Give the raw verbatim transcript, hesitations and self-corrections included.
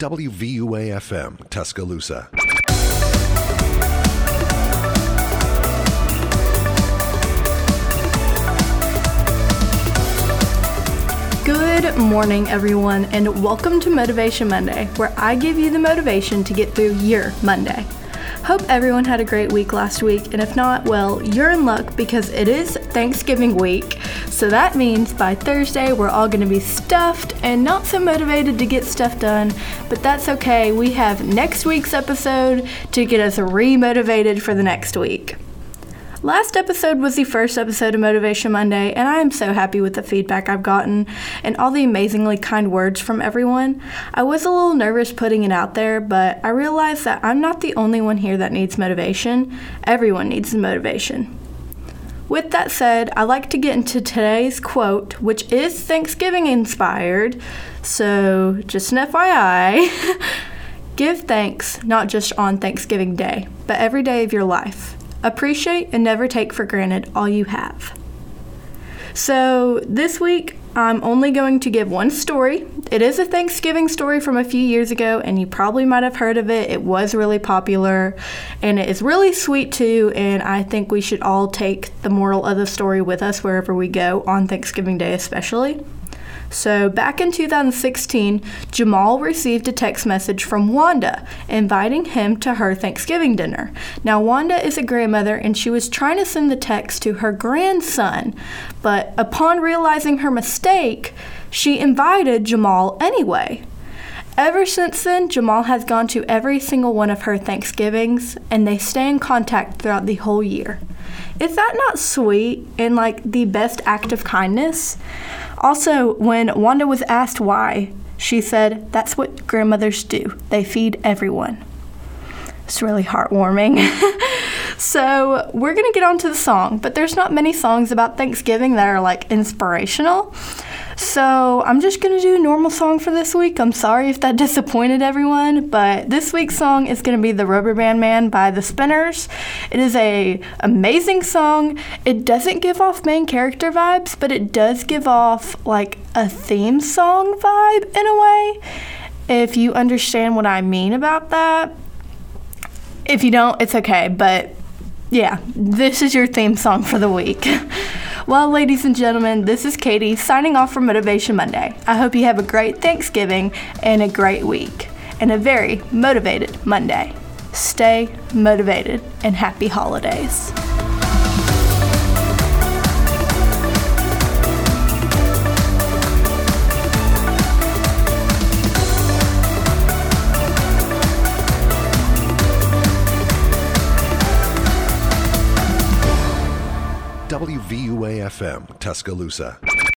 W V U A F M, Tuscaloosa. Good morning, everyone, and welcome to Motivation Monday, where I give you the motivation to get through your Monday. Hope everyone had a great week last week, and if not, well, you're in luck because it is Thanksgiving week. So that means by Thursday, we're all going to be stuffed and not so motivated to get stuff done, but that's okay. We have next week's episode to get us re-motivated for the next week. Last episode was the first episode of Motivation Monday, and I am so happy with the feedback I've gotten and all the amazingly kind words from everyone. I was a little nervous putting it out there, but I realized that I'm not the only one here that needs motivation. Everyone needs motivation. With that said, I'd like to get into today's quote, which is Thanksgiving inspired. So, just an F Y I, give thanks not just on Thanksgiving Day, but every day of your life. Appreciate and never take for granted all you have. So this week, I'm only going to give one story. It is a Thanksgiving story from a few years ago, and you probably might have heard of it. It was really popular, and it is really sweet too, and I think we should all take the moral of the story with us wherever we go, on Thanksgiving Day especially. So back in two thousand sixteen, Jamal received a text message from Wanda inviting him to her Thanksgiving dinner. Now, Wanda is a grandmother, and she was trying to send the text to her grandson, but upon realizing her mistake, she invited Jamal anyway. Ever since then, Jamal has gone to every single one of her Thanksgivings, and they stay in contact throughout the whole year. Is that not sweet and like the best act of kindness? Also, when Wanda was asked why, she said, "That's what grandmothers do. They feed everyone." It's really heartwarming. So we're going to get on to the song, but there's not many songs about Thanksgiving that are like inspirational. So I'm just going to do a normal song for this week. I'm sorry if that disappointed everyone, but this week's song is going to be The Rubber Band Man by The Spinners. It is a amazing song. It doesn't give off main character vibes, but it does give off like a theme song vibe in a way, if you understand what I mean about that. If you don't, it's okay, but yeah, this is your theme song for the week. Well, ladies and gentlemen, this is Katie signing off from Motivation Monday. I hope you have a great Thanksgiving and a great week and a very motivated Monday. Stay motivated and happy holidays. W V U A F M, Tuscaloosa.